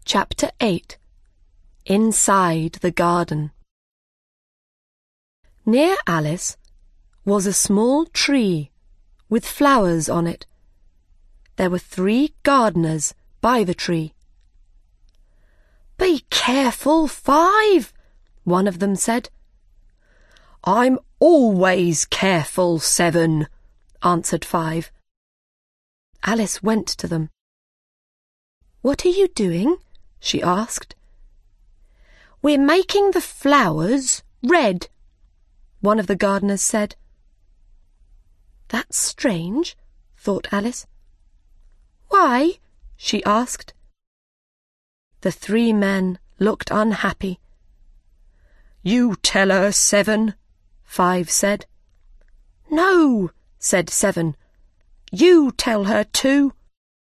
Chapter 8. Inside the Garden. Near Alice was a small tree with flowers on it. There were 3 gardeners by the tree. "Be careful, Five," one of them said. "I'm always careful, Seven," answered Five. Alice went to them. "What are you doing?" she asked. "We're making the flowers red," one of the gardeners said. "That's strange," thought Alice. "Why?" she asked. The 3 men looked unhappy. "You tell her, Seven," Five said. "No," said Seven. "You tell her too."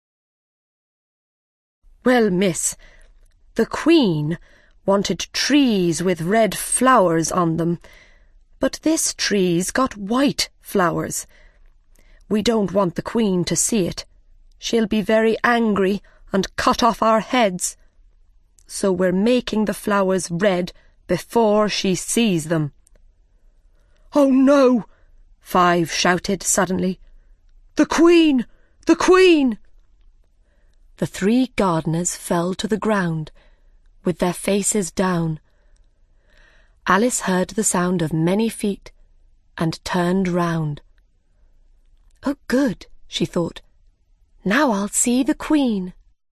"Well, miss, the Queen wanted trees with red flowers on them, but this tree's got white flowers. We don't want the Queen to see it. She'll be very angry and cut off our heads. So we're making the flowers red before she sees them." "Oh no!" Five shouted suddenly. "The Queen! The Queen!" The 3 gardeners fell to the ground, with their faces down. Alice heard the sound of many feet and turned round. "Oh, good," she thought. "Now I'll see the Queen."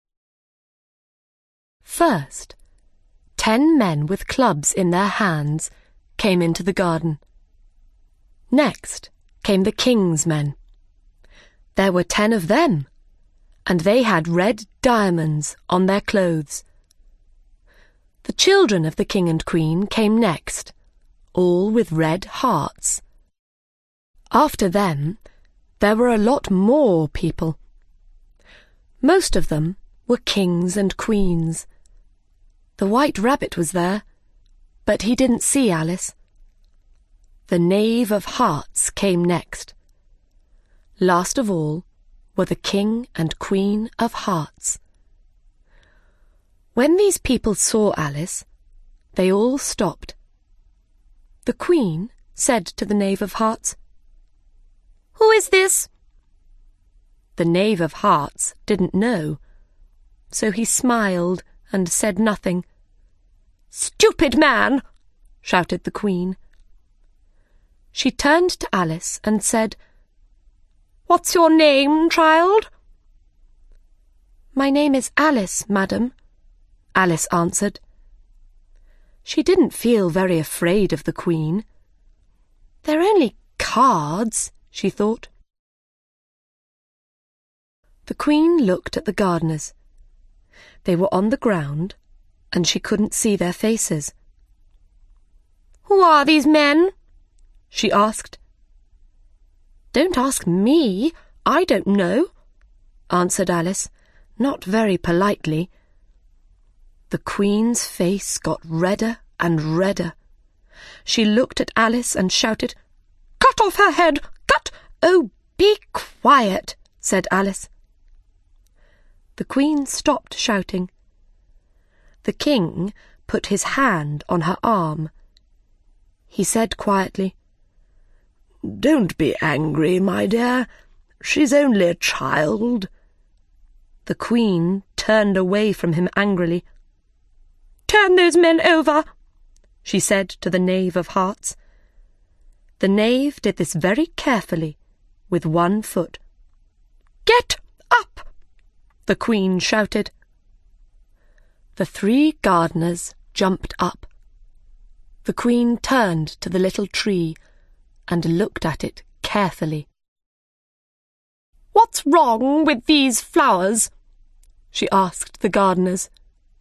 First, 10 men with clubs in their hands came into the garden. Next came the King's men. There were 10 of them, and they had red diamonds on their clothes. The children of the King and Queen came next, all with red hearts. After them, there were a lot more people. Most of them were kings and queens. The White Rabbit was there, but he didn't see Alice. The Knave of Hearts came next. Last of all were the King and Queen of Hearts. When these people saw Alice, they all stopped. The Queen said to the Knave of Hearts, "Who is this?" The Knave of Hearts didn't know, so he smiled and said nothing. "Stupid man!" shouted the Queen. She turned to Alice and said, "What's your name, child?" "My name is Alice, madam," Alice answered. She didn't feel very afraid of the Queen. "They're only cards," she thought. The Queen looked at the gardeners. They were on the ground, and she couldn't see their faces. "Who are these men?" she asked. "Don't ask me, I don't know," answered Alice, not very politely. The Queen's face got redder and redder. She looked at Alice and shouted, "Cut off her head! Cut!" "Oh, be quiet," said Alice. The Queen stopped shouting. The King put his hand on her arm. He said quietly, "Don't be angry, my dear. She's only a child." The Queen turned away from him angrily. "Turn those men over," she said to the Knave of Hearts. The Knave did this very carefully, with one foot. "Get up!" the Queen shouted. The 3 gardeners jumped up. The Queen turned to the little tree and looked at it carefully. "What's wrong with these flowers?" she asked the gardeners.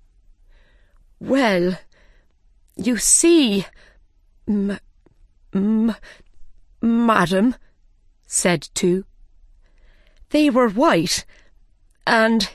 "Well, you see, madam," said 2. "They were white, and...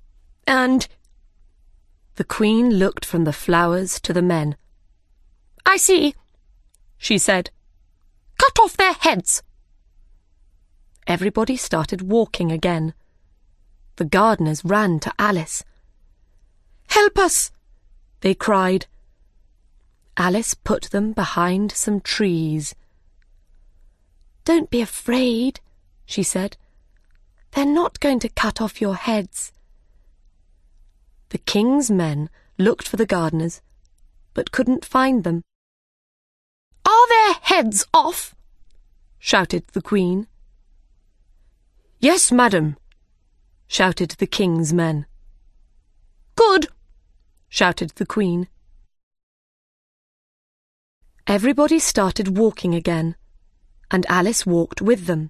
The Queen looked from the flowers to the men. "I see," she said. "Cut off their heads." Everybody started walking again. The gardeners ran to Alice. help us!" they cried. Alice put them behind some trees. "Don't be afraid," she said. "They're not going to cut off your heads." The king's men looked for the gardeners, but couldn't find them. "Are their heads off?" shouted the queen. "Yes, madam," shouted the king's men. "Good," shouted the queen. Everybody started walking again, and Alice walked with them.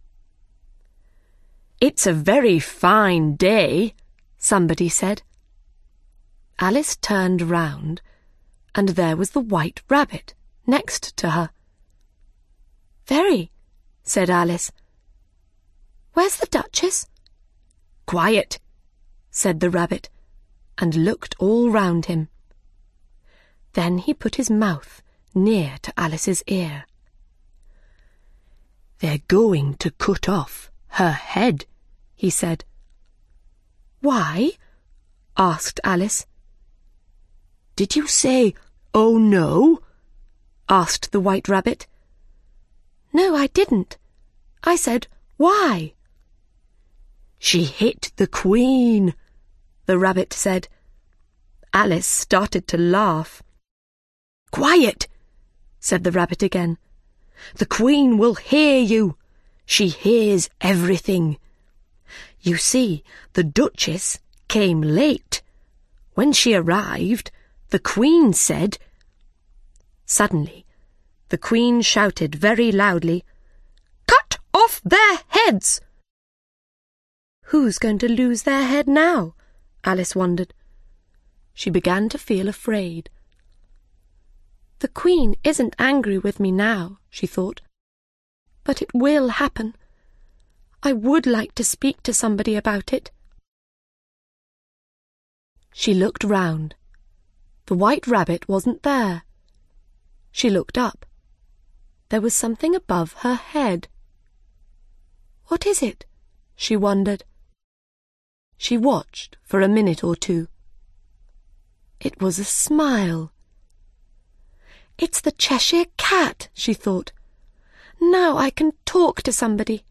"It's a very fine day," somebody said. Alice turned round, and there was the White Rabbit next to her. "Very," said Alice. "Where's the Duchess?" "Quiet," said the rabbit, and looked all round him. Then he put his mouth near to Alice's ear. "They're going to cut off her head," he said. "Why?" asked Alice. "Did you say, 'Oh no'?" asked the White Rabbit. "No, I didn't. I said, 'Why?'" "She hit the Queen," the rabbit said. Alice started to laugh. "Quiet," said the rabbit again. "The Queen will hear you. She hears everything. You see, the Duchess came late. When she arrived, the Queen said—" Suddenly, the Queen shouted very loudly, "Cut off their heads!" Who's going to lose their head now? Alice wondered. She began to feel afraid. The Queen isn't angry with me now, she thought. But it will happen. I would like to speak to somebody about it. She looked round. The White Rabbit wasn't there. She looked up. There was something above her head. What is it? She wondered. She watched for a minute or two. It was a smile. It's the Cheshire Cat, she thought. Now I can talk to somebody.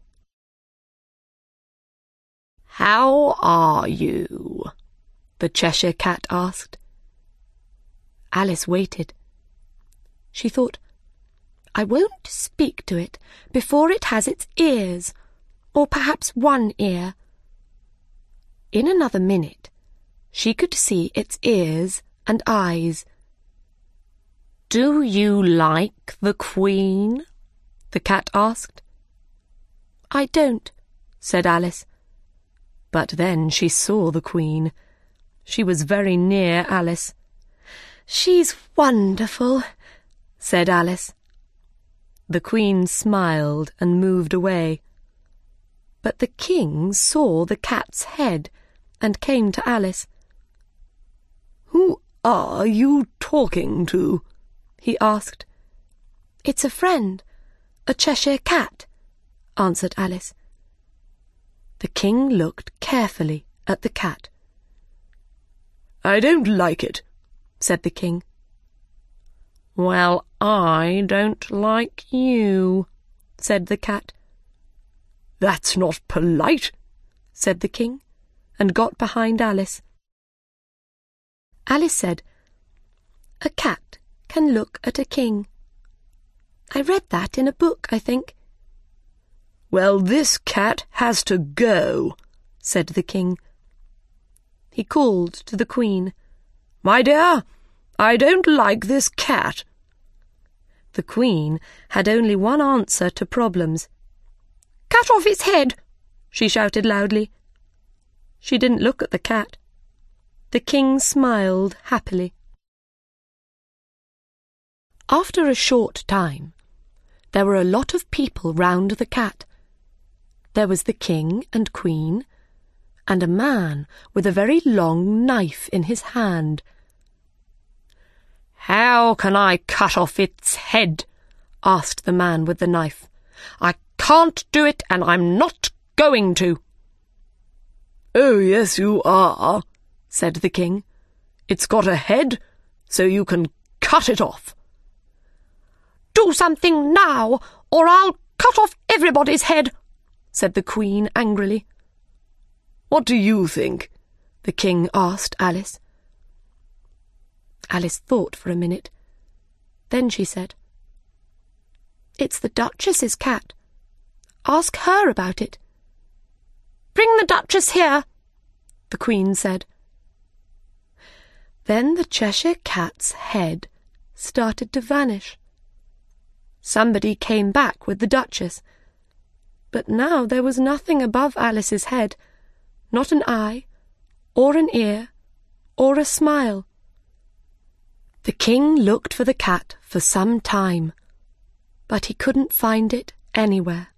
"How are you?" the Cheshire Cat asked. Alice waited. She thought, I won't speak to it before it has its ears, or perhaps one ear. In another minute, she could see its ears and eyes. "Do you like the Queen?" the cat asked. "I don't," said Alice. But then she saw the Queen. She was very near Alice. "She's wonderful," said Alice. The Queen smiled and moved away. But the King saw the cat's head and came to Alice. "Who are you talking to?" he asked. "It's a friend, a Cheshire Cat," answered Alice. The King looked carefully at the cat. "I don't like it," said the King. "Well, I don't like you," said the cat. "That's not polite," said the King, and got behind Alice. Alice said, "A cat can look at a king. I read that in a book, I think." "Well, this cat has to go," said the King. He called to the Queen, "My dear, I don't like this cat." The Queen had only one answer to problems. "Cut off its head!" she shouted loudly. She didn't look at the cat. The King smiled happily. After a short time, there were a lot of people round the cat. There was the King and Queen, and a man with a very long knife in his hand. "How can I cut off its head?" asked the man with the knife. "I can't do it, and I'm not going to." "Oh, yes, you are," said the King. It's got a head, so you can cut it off." "Do something now, or I'll cut off everybody's head," said the Queen angrily. "What do you think?" the King asked Alice. Alice thought for a minute. Then she said, "It's the Duchess's cat. Ask her about it." "Bring the Duchess here," the Queen said. Then the Cheshire Cat's head started to vanish. Somebody came back with the Duchess, but now there was nothing above Alice's head, not an eye, or an ear, or a smile. The King looked for the cat for some time, but he couldn't find it anywhere.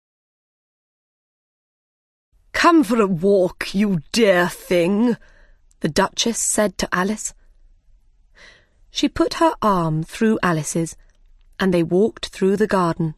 "Come for a walk, you dear thing," the Duchess said to Alice. She put her arm through Alice's, and they walked through the garden.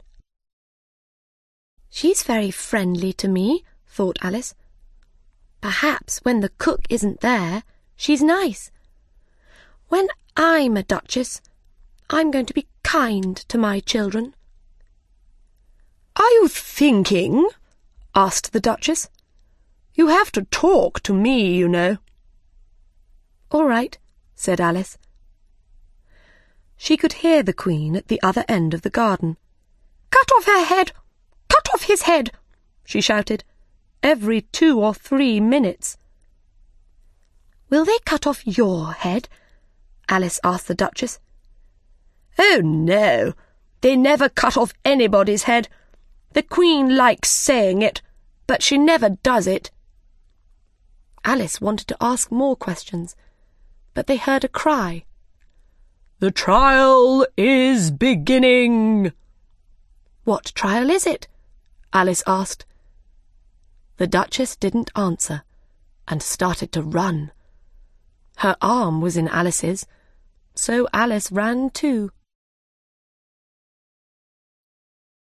"She's very friendly to me," thought Alice. "Perhaps when the cook isn't there, she's nice. When I'm a Duchess, I'm going to be kind to my children." "Are you thinking?" asked the Duchess. "You have to talk to me, you know." "All right," said Alice. She could hear the Queen at the other end of the garden. "Cut off her head! Cut off his head!" she shouted, every 2 or 3 minutes. "Will they cut off your head?" Alice asked the Duchess. "Oh, no, they never cut off anybody's head. The Queen likes saying it, but she never does it." Alice wanted to ask more questions, but they heard a cry. "The trial is beginning." "What trial is it?" Alice asked. The Duchess didn't answer and started to run. Her arm was in Alice's, so Alice ran too.